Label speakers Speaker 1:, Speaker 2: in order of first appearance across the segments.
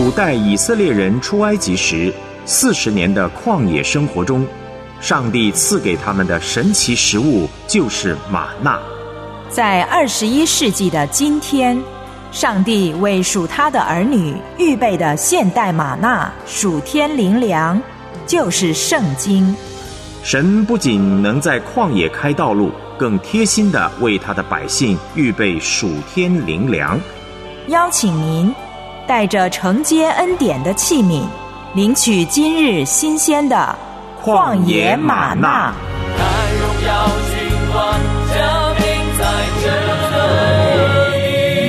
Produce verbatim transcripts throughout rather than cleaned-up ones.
Speaker 1: 主带以色列人出埃及时，四十年的旷野生活中，上帝赐给他们的神奇食物就是玛纳。
Speaker 2: 在二十一世纪的今天，上帝为属他的儿女预备的现代玛纳属天灵粮，就是圣经。
Speaker 1: 神不仅能在旷野开道路，更贴心地为他的百姓预备属天灵粮。
Speaker 2: 邀请您带着承接恩典的器皿，领取今日新鲜的旷野玛纳。
Speaker 3: 看荣耀君王，这名在这里。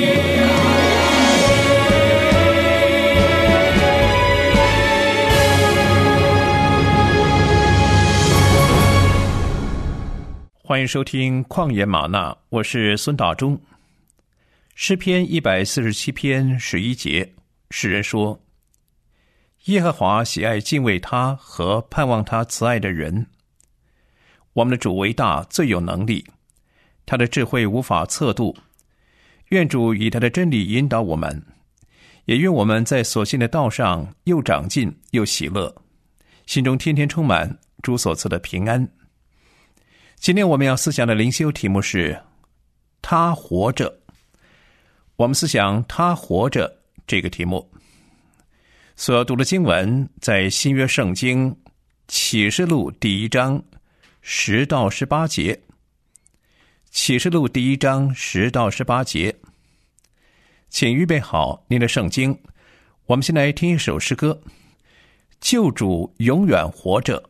Speaker 4: 欢迎收听旷野玛纳，我是孙大中。诗篇一百四十七篇十一节，诗人说：耶和华喜爱敬畏他和盼望他慈爱的人。我们的主为大，最有能力，他的智慧无法测度。愿主以他的真理引导我们，也愿我们在所信的道上又长进又喜乐，心中天天充满主所赐的平安。今天我们要思想的灵修题目是他活着。我们思想他活着这个题目所读的经文在新约圣经启示录第一章十到十八节。启示录第一章十到十八节，请预备好您的圣经，我们先来听一首诗歌，救主永远活着。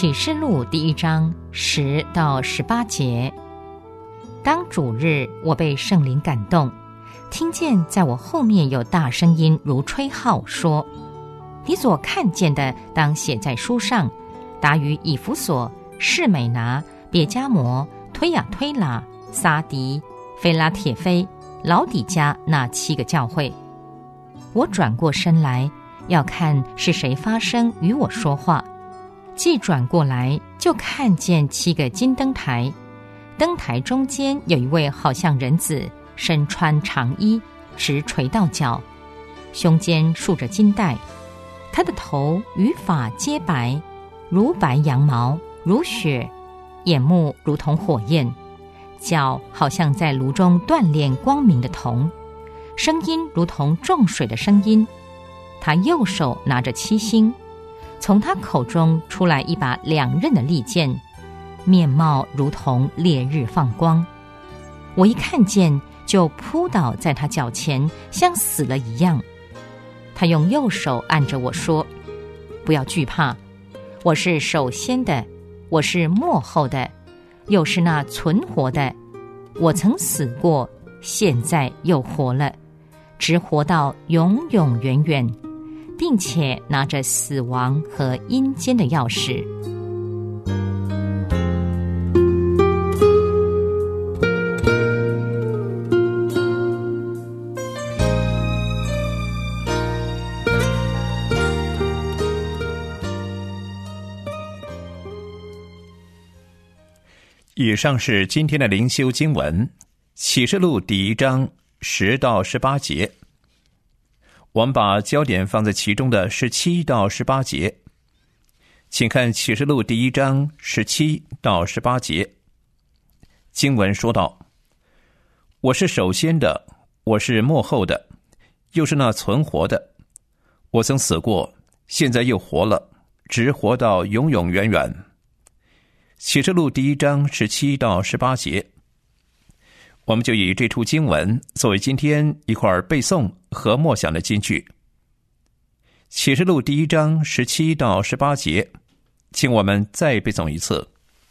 Speaker 5: 启示录第一章十到十八节。当主日，我被圣灵感动，听见在我后面有大声音如吹号说，你所看见的当写在书上，达于以弗所、士美拿、别迦摩、推雅推拉、撒迪、菲拉铁菲、老底加那七个教会。我转过身来，要看是谁发声与我说话。既转过来，就看见七个金灯台，灯台中间有一位好像人子，身穿长衣，直垂到脚，胸间束着金带。他的头与发皆白，如白羊毛，如雪，眼目如同火焰，脚好像在炉中锻炼光明的铜，声音如同众水的声音。他右手拿着七星，从他口中出来一把两刃的利剑，面貌如同烈日放光。我一看见，就扑倒在他脚前，像死了一样。他用右手按着我说，不要惧怕，我是首先的，我是末后的，又是那存活的。我曾死过，现在又活了，直活到永永远远，并且拿着死亡和阴间的钥匙。
Speaker 4: 以上是今天的灵修经文，启示录第一章十到十八节。我们把焦点放在其中的十七到十八节，请看启示录第一章十七到十八节。经文说道，我是首先的，我是末后的，又是那存活的。我曾死过，现在又活了，直活到永永远远。启示录第一章十七到十八节，我们就以这处经文作为今天一块背诵和默想的金句。启示录第一章十七到十八节，请我们再背诵一次。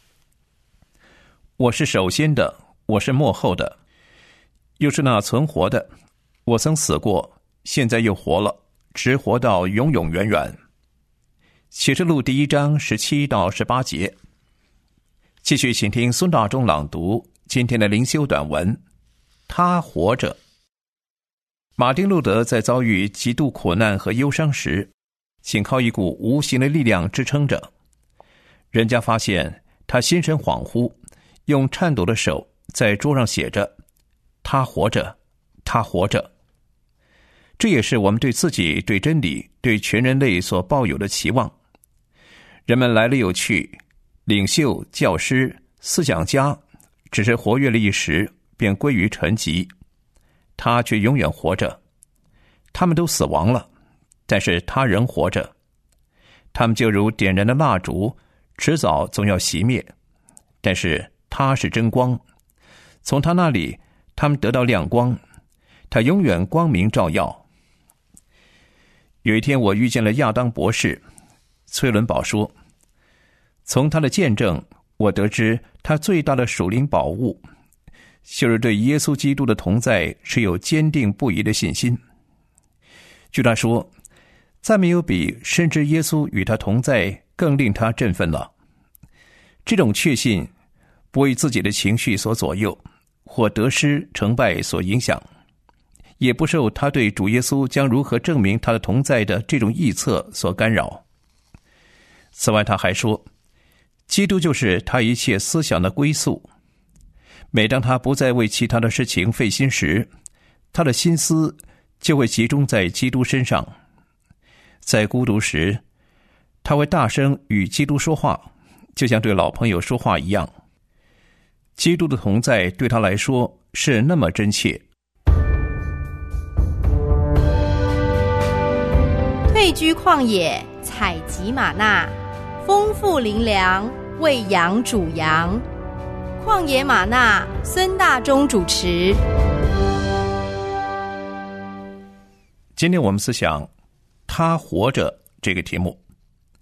Speaker 4: 我是首先的，我是末后的，又是那存活的。我曾死过，现在又活了，直活到永永远远。启示录第一章十七到十八节。继续请听孙大中朗读今天的灵修短文，他活着。马丁路德在遭遇极度苦难和忧伤时，仅靠一股无形的力量支撑着。人家发现他心神恍惚，用颤抖的手在桌上写着，他活着，他活着。这也是我们对自己、对真理、对全人类所抱有的期望。人们来了又去，领袖、教师、思想家只是活跃了一时，便归于沉寂，他却永远活着。他们都死亡了，但是他仍活着。他们就如点燃的蜡烛，迟早总要熄灭，但是他是真光，从他那里他们得到亮光，他永远光明照耀。有一天我遇见了亚当博士，崔伦堡说，从他的见证，我得知他最大的属灵宝物，就是对耶稣基督的同在是有坚定不移的信心。据他说，再没有比深知耶稣与他同在更令他振奋了。这种确信不为自己的情绪所左右，或得失成败所影响，也不受他对主耶稣将如何证明他的同在的这种臆测所干扰。此外他还说，基督就是他一切思想的归宿。每当他不再为其他的事情费心时，他的心思就会集中在基督身上。在孤独时，他会大声与基督说话，就像对老朋友说话一样。基督的同在对他来说是那么真切。
Speaker 6: 退居旷野，采集玛纳，丰富灵粮，喂养主羊。旷野玛纳，孙大中主持。
Speaker 4: 今天我们思想他活着这个题目。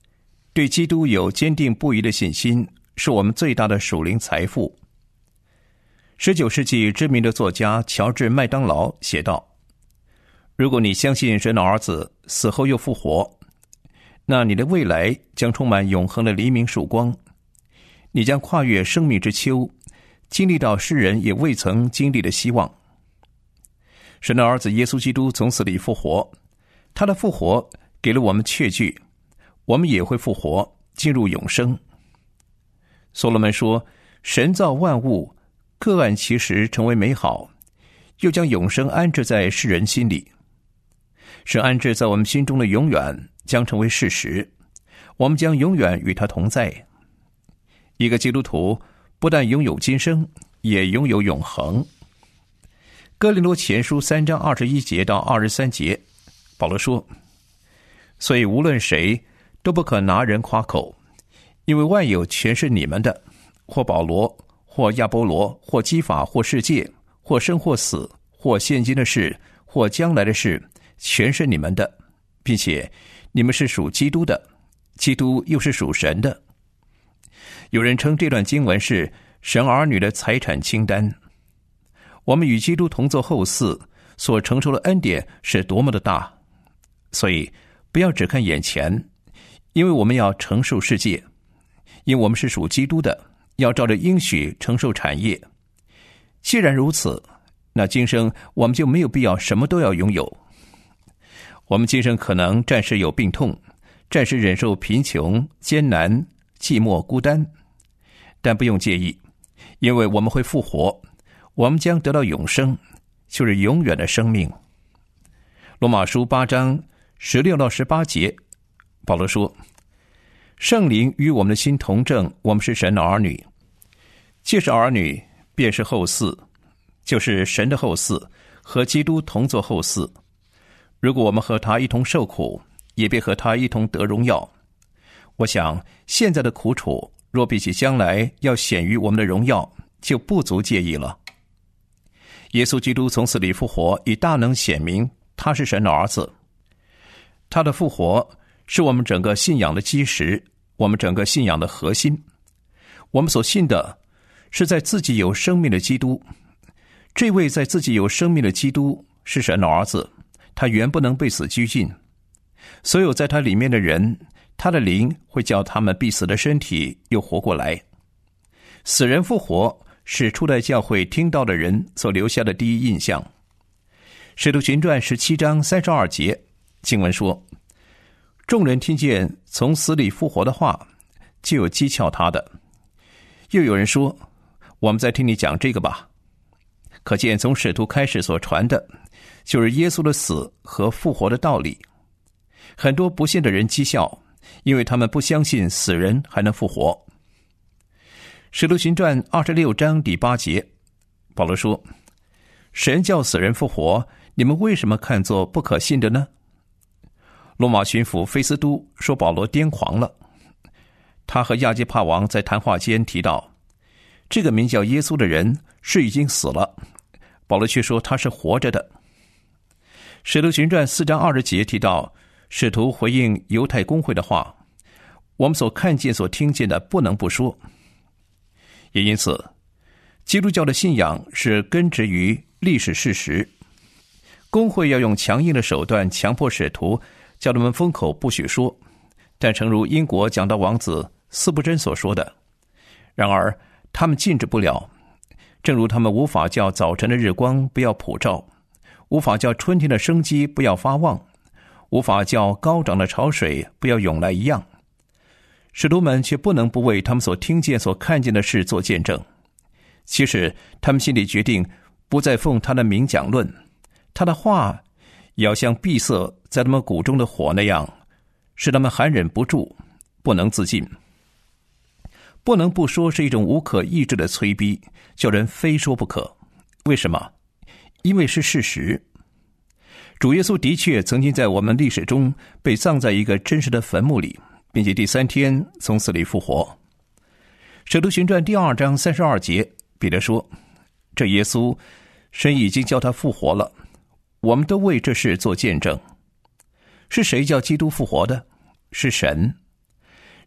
Speaker 4: 对基督有坚定不移的信心，是我们最大的属灵财富。十九世纪知名的作家乔治·麦当劳写道，如果你相信神的儿子死后又复活，那你的未来将充满永恒的黎明曙光，你将跨越生命之丘，经历到世人也未曾经历的希望。神的儿子耶稣基督从死里复活，他的复活给了我们确据，我们也会复活，进入永生。所罗门说，神造万物，各按其时成为美好，又将永生安置在世人心里。神安置在我们心中的永远将成为事实，我们将永远与他同在。一个基督徒不但拥有今生，也拥有永恒。哥林多前书三章二十一节到二十三节，保罗说，所以无论谁都不可拿人夸口，因为万有全是你们的，或保罗，或亚波罗，或基法，或世界，或生或死，或现今的事，或将来的事，全是你们的，并且你们是属基督的，基督又是属神的。有人称这段经文是神儿女的财产清单。我们与基督同作后嗣，所承受的恩典是多么的大，所以不要只看眼前，因为我们要承受世界，因为我们是属基督的，要照着应许承受产业。既然如此，那今生我们就没有必要什么都要拥有。我们今生可能暂时有病痛，暂时忍受贫穷、艰难、寂寞、孤单，但不用介意，因为我们会复活，我们将得到永生，就是永远的生命。罗马书八章十六到十八节，保罗说，圣灵与我们的心同证，我们是神的儿女，既是儿女，便是后嗣，就是神的后嗣，和基督同作后嗣。如果我们和他一同受苦，也必和他一同得荣耀。我想现在的苦楚，若比起将来要显于我们的荣耀，就不足介意了。耶稣基督从死里复活，以大能显明他是神的儿子。他的复活是我们整个信仰的基石，我们整个信仰的核心。我们所信的是在自己有生命的基督，这位在自己有生命的基督是神的儿子，他原不能被死拘禁。所有在他里面的人，他的灵会叫他们必死的身体又活过来。死人复活是初代教会听到的人所留下的第一印象。使徒行传十七章三十二节，经文说，众人听见从死里复活的话，就有讥诮他的。又有人说，我们再听你讲这个吧。可见从使徒开始所传的，就是耶稣的死和复活的道理。很多不信的人讥笑，因为他们不相信死人还能复活。使徒行传二十六章第八节，保罗说，神叫死人复活，你们为什么看作不可信的呢？罗马巡抚菲斯都说保罗癫狂了。他和亚基帕王在谈话间提到，这个名叫耶稣的人是已经死了，保罗却说他是活着的。使徒行传四章二十节提到，使徒回应犹太公会的话，我们所看见所听见的不能不说。也因此，基督教的信仰是根植于历史事实。公会要用强硬的手段强迫使徒，叫他们封口不许说。但诚如英国讲道王子司布真所说的，然而他们禁止不了，正如他们无法叫早晨的日光不要普照，无法叫春天的生机不要发旺，无法叫高涨的潮水不要涌来一样。使徒们却不能不为他们所听见所看见的事做见证。其实他们心里决定不再奉他的名讲论，他的话也要像闭塞在他们骨中的火那样，使他们含忍不住，不能自禁。不能不说是一种无可抑制的催逼，叫人非说不可。为什么？因为是事实。主耶稣的确曾经在我们历史中被葬在一个真实的坟墓里，并且第三天从死里复活。使徒行传第二章三十二节，彼得说，这耶稣神已经叫他复活了，我们都为这事做见证。是谁叫基督复活的？是神。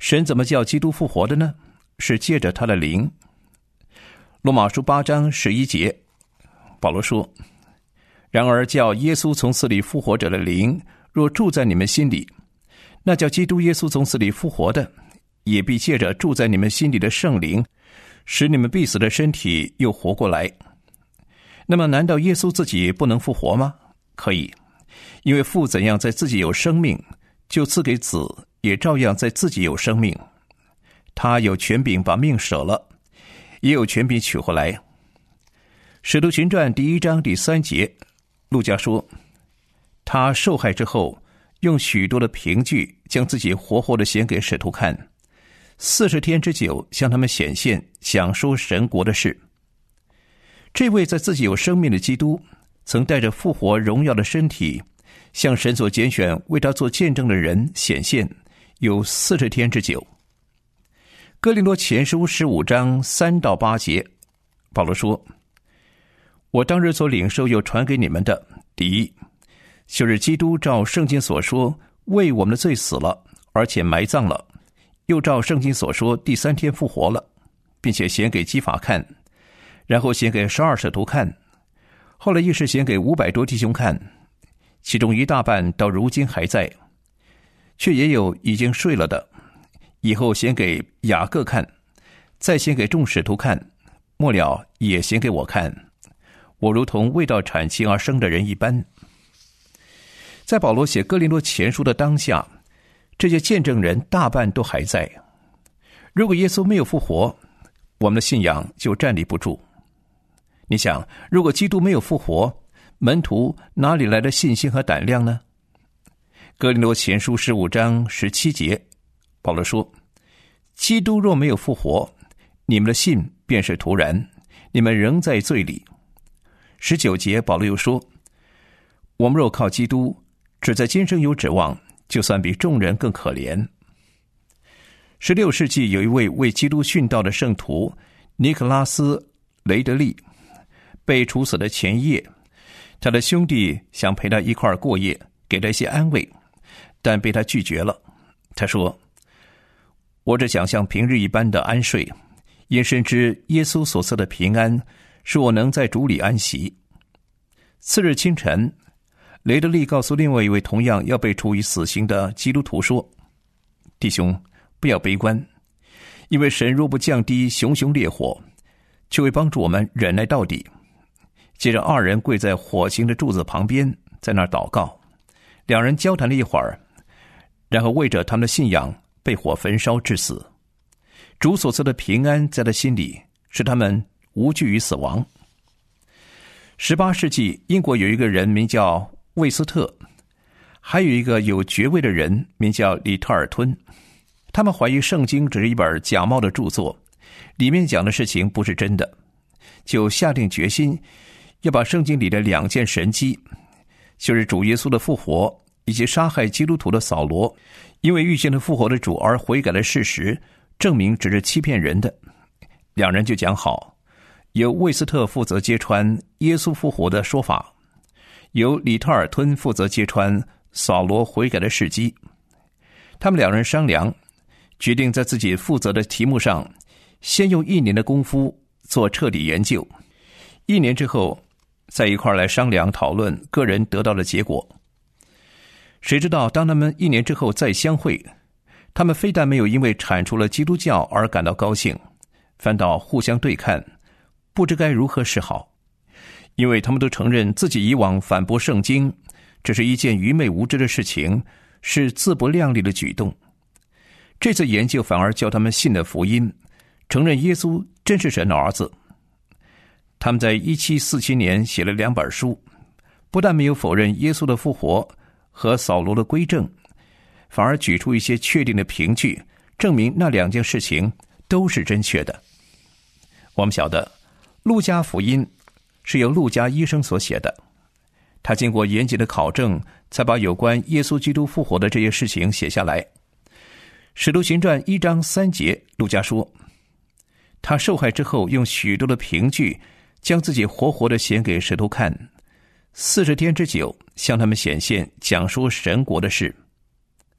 Speaker 4: 神怎么叫基督复活的呢？是借着他的灵。罗马书八章十一节，保罗说：然而叫耶稣从死里复活者的灵若住在你们心里，那叫基督耶稣从死里复活的，也必借着住在你们心里的圣灵，使你们必死的身体又活过来。那么难道耶稣自己不能复活吗？可以，因为父怎样在自己有生命，就赐给子也照样在自己有生命。他有权柄把命舍了，也有权柄取回来。使徒行传第一章第三节，路加说，他受害之后，用许多的凭据将自己活活的显给使徒看，四十天之久向他们显现，讲说神国的事。这位在自己有生命的基督，曾带着复活荣耀的身体，向神所拣选为他做见证的人显现，有四十天之久。哥林多前书十五章三到八节，保罗说，我当日所领受又传给你们的，第一，就是基督照圣经所说为我们的罪死了，而且埋葬了，又照圣经所说第三天复活了，并且显给基法看，然后显给十二使徒看，后来亦是显给五百多弟兄看，其中一大半到如今还在，却也有已经睡了的，以后显给雅各看，再显给众使徒看，末了也显给我看，我如同未到产期而生的人一般。在保罗写哥林多前书的当下，这些见证人大半都还在。如果耶稣没有复活，我们的信仰就站立不住。你想，如果基督没有复活，门徒哪里来的信心和胆量呢？哥林多前书十五章十七节，保罗说，基督若没有复活，你们的信便是徒然，你们仍在罪里。十九节保罗又说，我们若靠基督只在今生有指望，就算比众人更可怜。十六世纪有一位为基督殉道的圣徒尼可拉斯·雷德利，被处死的前一夜，他的兄弟想陪他一块儿过夜，给他一些安慰，但被他拒绝了。他说，我只想像平日一般的安睡，因深知耶稣所赐的平安使我能在主里安息。次日清晨，雷德利告诉另外一位同样要被处以死刑的基督徒说，弟兄，不要悲观，因为神若不降低熊熊烈火，就会帮助我们忍耐到底。接着二人跪在火刑的柱子旁边，在那儿祷告，两人交谈了一会儿，然后为着他们的信仰被火焚烧致死。主所赐的平安在他心里，使他们无惧于死亡。十八世纪，英国有一个人名叫魏斯特，还有一个有爵位的人名叫李特尔吞。他们怀疑圣经只是一本假冒的著作，里面讲的事情不是真的，就下定决心要把圣经里的两件神迹，就是主耶稣的复活以及杀害基督徒的扫罗因为遇见了复活的主而悔改的事实，证明只是欺骗人的。两人就讲好，由魏斯特负责揭穿耶稣复活的说法，由李特尔吞负责揭穿扫罗悔改的事迹。他们两人商量，决定在自己负责的题目上先用一年的功夫做彻底研究，一年之后再一块来商量讨论个人得到的结果。谁知道当他们一年之后再相会，他们非但没有因为铲除了基督教而感到高兴，反倒互相对看，不知该如何是好。因为他们都承认自己以往反驳圣经只是一件愚昧无知的事情，是自不量力的举动。这次研究反而叫他们信了福音，承认耶稣真是神的儿子。他们在一七四七年写了两本书，不但没有否认耶稣的复活和扫罗的归正，反而举出一些确定的凭据，证明那两件事情都是正确的。我们晓得路加福音是由路加医生所写的，他经过严谨的考证，才把有关耶稣基督复活的这些事情写下来。使徒行传一章三节，路加说，他受害之后用许多的凭据将自己活活的显给使徒看，四十天之久向他们显现，讲说神国的事。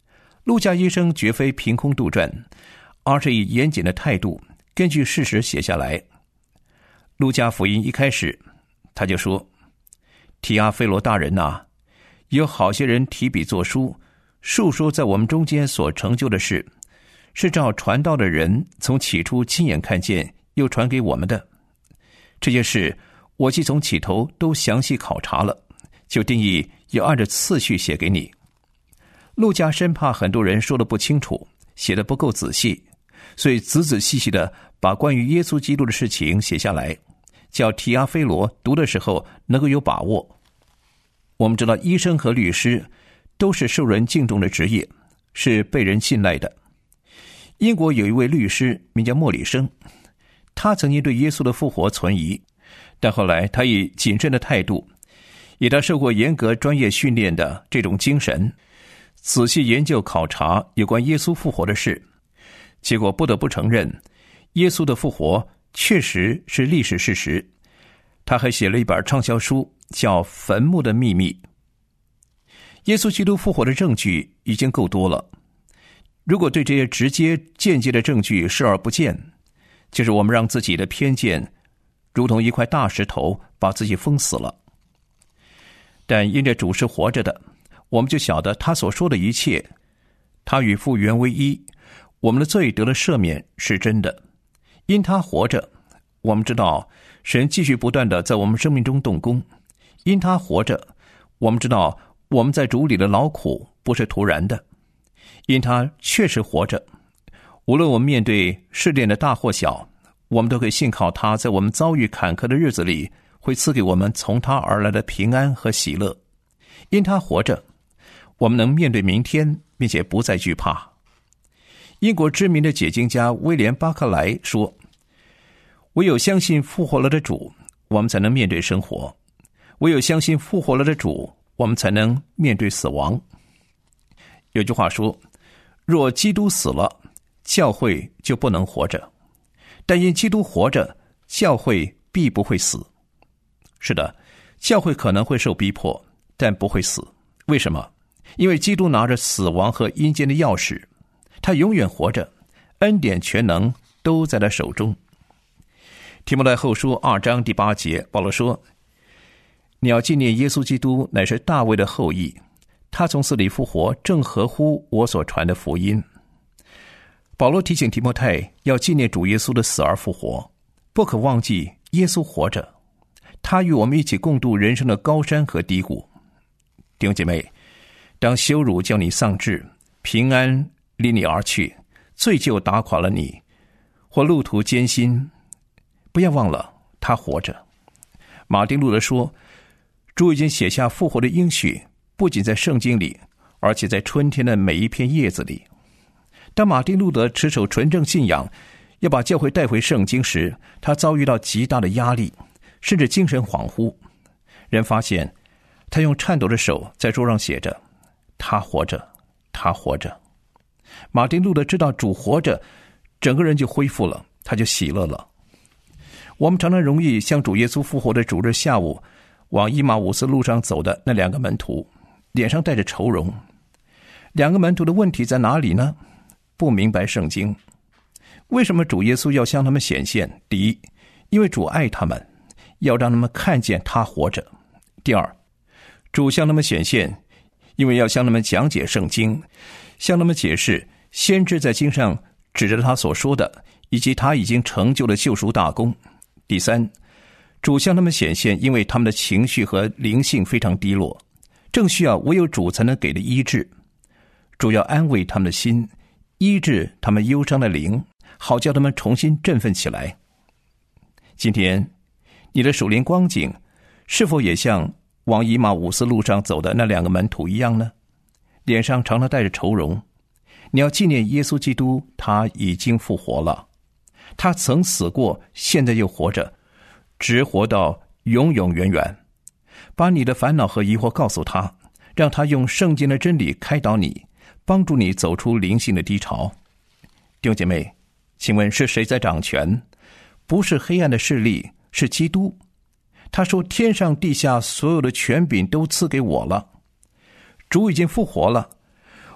Speaker 4: 路加医生绝非凭空杜撰，而是以严谨的态度根据事实写下来。路加福音一开始他就说，提阿非罗大人啊，有好些人提笔作书，述说在我们中间所成就的事，是照传道的人从起初亲眼看见又传给我们的。这些事我既从起头都详细考察了，就定义要按照次序写给你。路加生怕很多人说得不清楚，写得不够仔细，所以仔仔细细地把关于耶稣基督的事情写下来，叫提阿非罗读的时候能够有把握。我们知道医生和律师都是受人敬重的职业，是被人信赖的。英国有一位律师名叫莫里生，他曾经对耶稣的复活存疑，但后来他以谨慎的态度，以他受过严格专业训练的这种精神，仔细研究考察有关耶稣复活的事，结果不得不承认，耶稣的复活确实是历史事实。他还写了一本畅销书，叫《坟墓的秘密》。耶稣基督复活的证据已经够多了，如果对这些直接间接的证据视而不见，就是我们让自己的偏见如同一块大石头把自己封死了。但因着主是活着的，我们就晓得他所说的一切，他与父原为一，我们的罪得了赦免是真的。因他活着，我们知道神继续不断地在我们生命中动工。因他活着，我们知道我们在主里的劳苦不是徒然的。因他确实活着，无论我们面对试炼的大或小，我们都可以信靠他在我们遭遇坎坷的日子里会赐给我们从他而来的平安和喜乐。因他活着，我们能面对明天，并且不再惧怕。英国知名的解经家威廉·巴克莱说，唯有相信复活了的主，我们才能面对生活；唯有相信复活了的主，我们才能面对死亡。有句话说，若基督死了，教会就不能活着；但因基督活着，教会必不会死。是的，教会可能会受逼迫，但不会死。为什么？因为基督拿着死亡和阴间的钥匙，他永远活着，恩典全能都在他手中。提摩太后书二章第八节，保罗说，你要纪念耶稣基督乃是大卫的后裔，他从死里复活，正合乎我所传的福音。保罗提醒提摩太要纪念主耶稣的死而复活，不可忘记耶稣活着，他与我们一起共度人生的高山和低谷。弟兄姐妹，当羞辱叫你丧志，平安离你而去，罪疚打垮了你，或路途艰辛，不要忘了他活着。马丁路德说，主已经写下复活的应许，不仅在圣经里，而且在春天的每一片叶子里。当马丁路德持守纯正信仰，要把教会带回圣经时，他遭遇到极大的压力，甚至精神恍惚。人发现他用颤抖的手在桌上写着，他活着，他活着。马丁路德知道主活着，整个人就恢复了，他就喜乐了。我们常常容易像主耶稣复活的主日下午往伊马五斯路上走的那两个门徒，脸上带着愁容。两个门徒的问题在哪里呢？不明白圣经。为什么主耶稣要向他们显现？第一，因为主爱他们，要让他们看见他活着。第二，主向他们显现，因为要向他们讲解圣经，向他们解释先知在经上指着他所说的，以及他已经成就的救赎大功。第三，主向他们显现，因为他们的情绪和灵性非常低落，正需要唯有主才能给的医治。主要安慰他们的心，医治他们忧伤的灵，好叫他们重新振奋起来。今天你的属灵光景是否也像往以马五斯路上走的那两个门徒一样呢？脸上常常带着愁容。你要纪念耶稣基督，他已经复活了，他曾死过，现在又活着，直活到永永远远。把你的烦恼和疑惑告诉他，让他用圣经的真理开导你，帮助你走出灵性的低潮。弟兄姐妹，请问是谁在掌权？不是黑暗的势力，是基督。他说，天上地下所有的权柄都赐给我了。主已经复活了，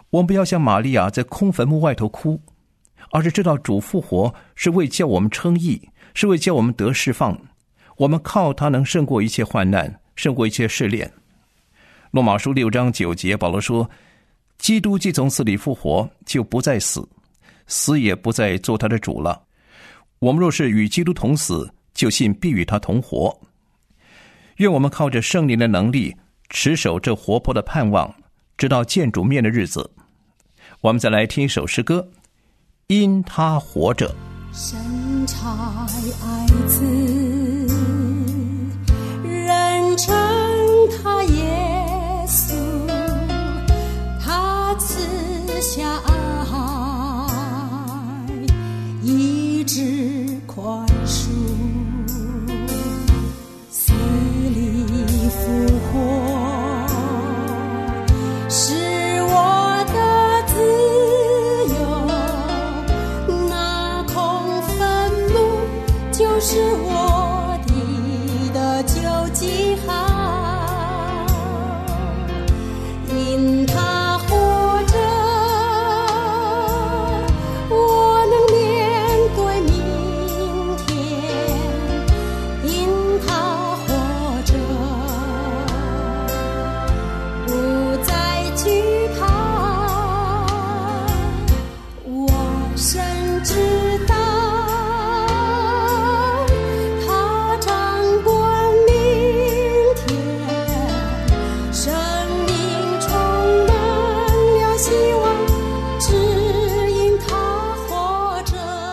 Speaker 4: 我们不要像玛利亚在空坟墓外头哭，而是知道主复活是为叫我们称义，是为叫我们得释放。我们靠他能胜过一切患难，胜过一切试炼。罗马书六章九节，保罗说，基督既从死里复活，就不再死，死也不再做他的主了。我们若是与基督同死，就信必与他同活。愿我们靠着圣灵的能力，持守这活泼的盼望，直到见主面的日子。我们再来听一首诗歌，因他活着。
Speaker 7: 神差爱子，人称他耶稣，他赐下爱，医治宽恕，死里复活，是我的自由，那空坟墓就是我的的救济号，因他活着，我能面对明天，因他活着，不再惧怕，我深知道他掌管明天，生命充满了希望，只因他活着。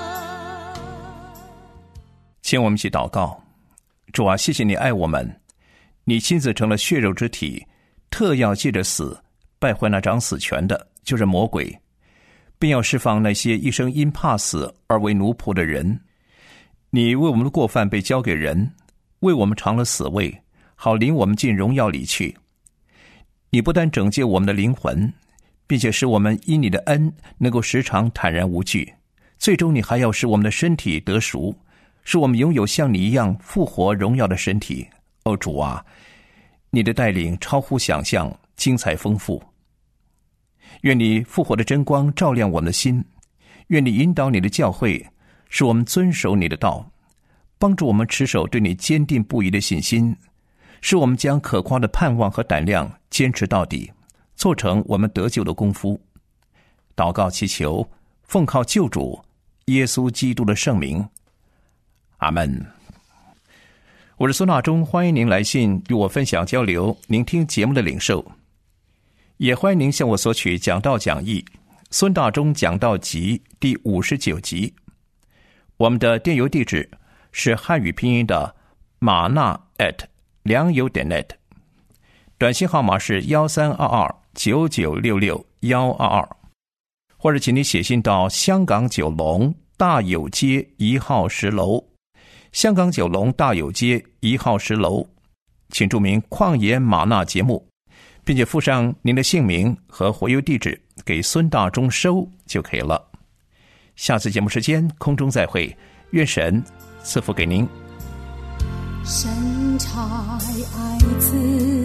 Speaker 4: 请我们一起祷告。主啊，谢谢你爱我们，你亲自成了血肉之体，特要借着死败坏那掌死权的，就是魔鬼，并要释放那些一生因怕死而为奴仆的人。你为我们的过犯被交给人，为我们尝了死味，好领我们进荣耀里去。你不但拯救我们的灵魂，并且使我们因你的恩能够时常坦然无惧，最终你还要使我们的身体得赎，使我们拥有像你一样复活荣耀的身体。哦主啊，你的带领超乎想象，精彩丰富。愿你复活的真光照亮我们的心，愿你引导你的教会，使我们遵守你的道，帮助我们持守对你坚定不移的信心，使我们将可夸的盼望和胆量坚持到底，做成我们得救的功夫。祷告祈求，奉靠救主耶稣基督的圣名，阿们。我是孙大中，欢迎您来信与我分享交流您听节目的领受，也欢迎您向我索取讲道讲义孙大中讲道集第五十九集。我们的电邮地址是汉语拼音的马纳 at 良友点 net， 短信号码是一三二二九九六六一二二，或者请你写信到香港九龙大有街一号十楼，香港九龙大有街一号十楼，请注明旷野玛纳节目，并且附上您的姓名和回邮地址给孙大中收就可以了。下次节目时间空中再会，愿神赐福给您。
Speaker 7: 神差爱子，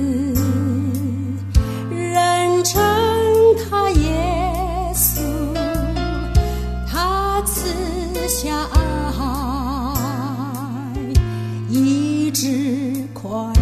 Speaker 7: 人称他耶稣，他赐下爱，医治宽